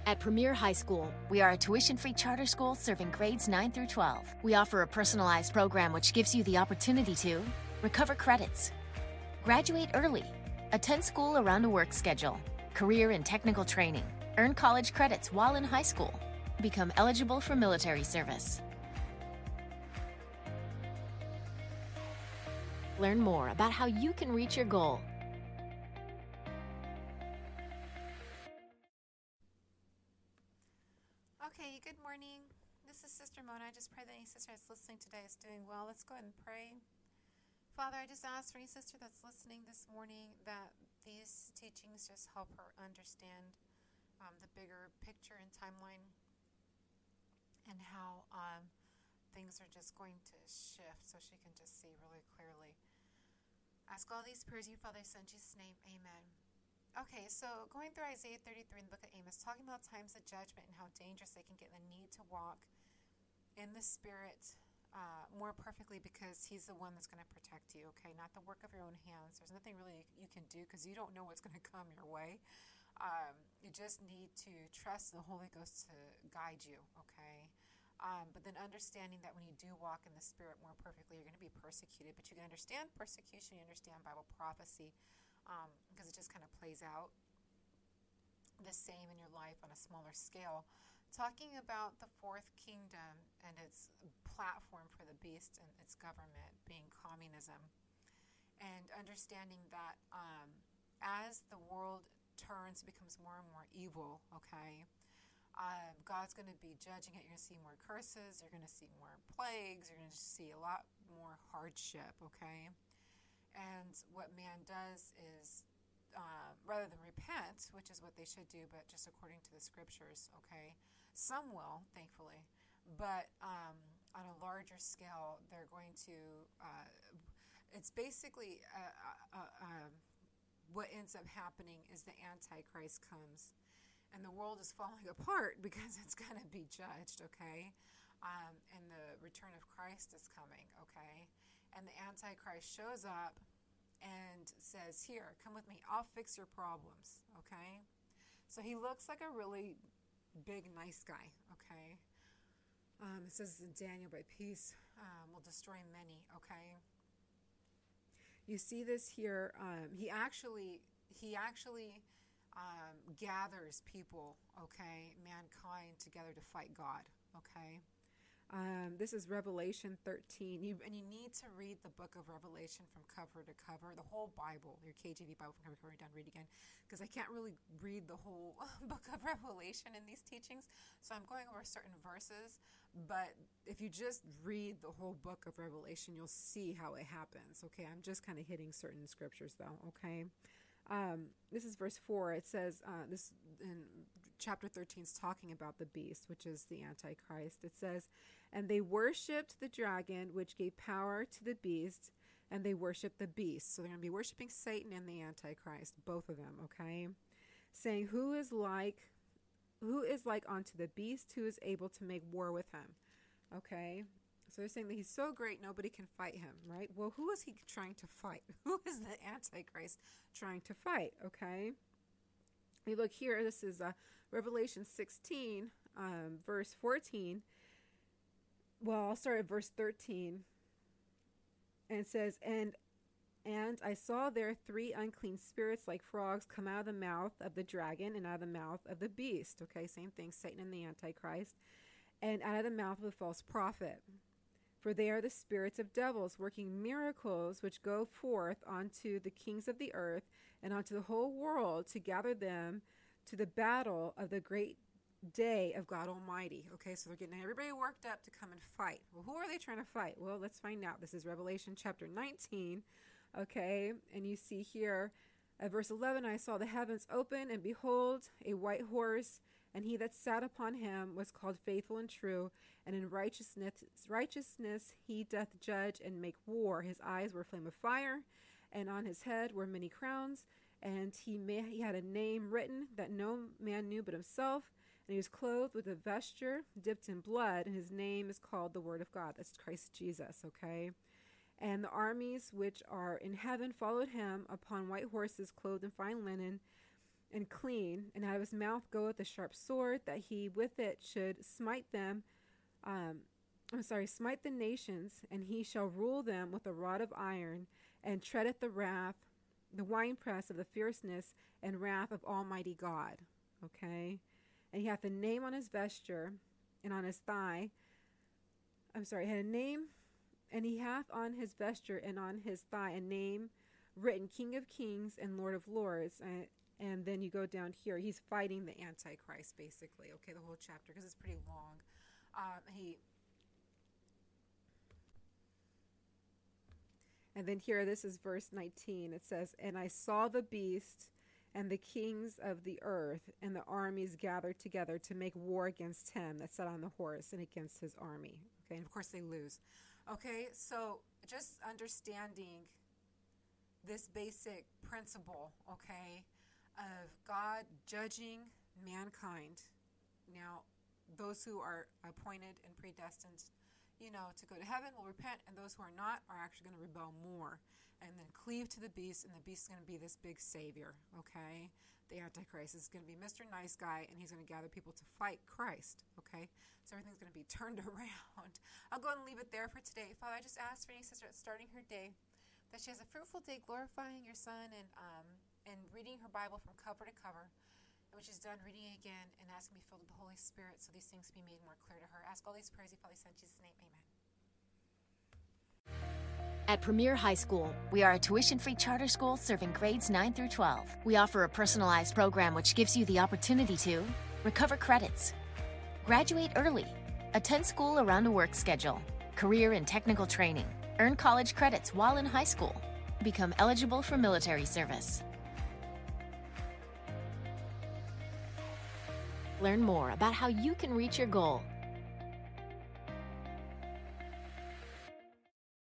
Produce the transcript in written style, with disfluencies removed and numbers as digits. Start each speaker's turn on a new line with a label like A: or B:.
A: At Premier High School, we are a tuition-free charter school serving grades 9 through 12. We offer a personalized program which gives you the opportunity to recover credits, graduate early, attend school around a work schedule, career and technical training, earn college credits while in high school, become eligible for military service. Learn more about how you can reach your goal.
B: Okay, good morning. This is Sister Mona. I just pray that any sister that's listening today is doing well. Let's go ahead and pray. Father, I just ask for any sister that's listening this morning that these teachings just help her understand the bigger picture and timeline and how things are just going to shift so she can just see really clearly. Ask all these prayers in your Father's Son, Jesus' name, amen. Okay, so going through Isaiah 33 in the book of Amos, talking about times of judgment and how dangerous they can get, and the need to walk in the Spirit more perfectly because He's the one that's going to protect you, okay? Not the work of your own hands. There's nothing really you can do because you don't know what's going to come your way. You just need to trust the Holy Ghost to guide you, okay? But then understanding that when you do walk in the Spirit more perfectly, you're going to be persecuted. But you can understand persecution, you understand Bible prophecy, because it just kind of plays out the same in your life on a smaller scale. Talking about the fourth kingdom and its platform for the beast and its government being communism. And understanding that as the world turns, becomes more and more evil, okay, God's going to be judging it. You're going to see more curses. You're going to see more plagues. You're going to see a lot more hardship, okay? And what man does is, rather than repent, which is what they should do, but just according to the scriptures, okay? Some will, thankfully. But on a larger scale, they're going to, it's basically what ends up happening is the Antichrist comes. And the world is falling apart because it's going to be judged, okay? And the return of Christ is coming, okay? And the Antichrist shows up and says, here, come with me. I'll fix your problems, okay? So he looks like a really big, nice guy, okay? It says in Daniel, by peace will destroy many, okay? You see this here. He actually gathers people, okay, mankind together to fight God, okay? This is Revelation 13. You need to read the book of Revelation from cover to cover, the whole Bible, your KJV Bible from cover to cover, done, read again, because I can't really read the whole book of Revelation in these teachings, so I'm going over certain verses, but if you just read the whole book of Revelation, you'll see how it happens, okay? I'm just kind of hitting certain scriptures, though, okay? This is verse 4. It says, this in chapter 13 is talking about the beast, which is the Antichrist. It says, and they worshipped the dragon, which gave power to the beast, and they worshipped the beast. So they're going to be worshiping Satan and the Antichrist, both of them, okay? Saying, who is like unto the beast, who is able to make war with him, okay? So they're saying that he's so great, nobody can fight him, right? Well, who is he trying to fight? Who is the Antichrist trying to fight, okay? You look here, this is Revelation 16, verse 14. Well, I'll start at verse 13. And it says, and I saw there 3 unclean spirits like frogs come out of the mouth of the dragon and out of the mouth of the beast, okay? Same thing, Satan and the Antichrist. And out of the mouth of the false prophet. For they are the spirits of devils, working miracles which go forth unto the kings of the earth and unto the whole world to gather them to the battle of the great day of God Almighty. Okay, so they're getting everybody worked up to come and fight. Well, who are they trying to fight? Well, let's find out. This is Revelation chapter 19. Okay, and you see here at verse 11, I saw the heavens open, and behold, a white horse, and he that sat upon him was called Faithful and True, and in righteousness he doth judge and make war. His eyes were a flame of fire, and on his head were many crowns, and he had a name written that no man knew but himself, and he was clothed with a vesture dipped in blood, and his name is called the Word of God. That's Christ Jesus, okay? And the armies which are in heaven followed him upon white horses, clothed in fine linen, and clean, and out of his mouth goeth a sharp sword, that he with it should smite the nations, and he shall rule them with a rod of iron, and treadeth the winepress of the fierceness and wrath of Almighty God. Okay? And he hath a name on his vesture, and on his thigh. Had a name, and he hath on his vesture and on his thigh a name written, King of Kings and Lord of Lords. And then you go down here. He's fighting the Antichrist, basically. Okay, the whole chapter, because it's pretty long. And then here, this is verse 19. It says, And I saw the beast and the kings of the earth and the armies gathered together to make war against him that sat on the horse and against his army. Okay, and of course they lose. Okay, so just understanding this basic principle, okay, of God judging mankind. Now, those who are appointed and predestined, to go to heaven will repent, and those who are not are actually going to rebel more and then cleave to the beast, and the beast is going to be this big savior, okay? The Antichrist is going to be Mr. Nice Guy, and he's going to gather people to fight Christ, okay? So everything's going to be turned around. I'll go and leave it there for today. Father, I just ask for any sister that's starting her day, that she has a fruitful day glorifying your Son and reading her Bible from cover to cover, when she's done reading it again, and asking to be filled with the Holy Spirit so these things be made more clear to her. Ask all these prayers, Father, Son, in Jesus' name, amen.
A: At Premier High School, we are a tuition-free charter school serving grades 9 through 12. We offer a personalized program which gives you the opportunity to recover credits, graduate early, attend school around a work schedule, career and technical training, earn college credits while in high school, become eligible for military service. Learn more about how you can reach your goal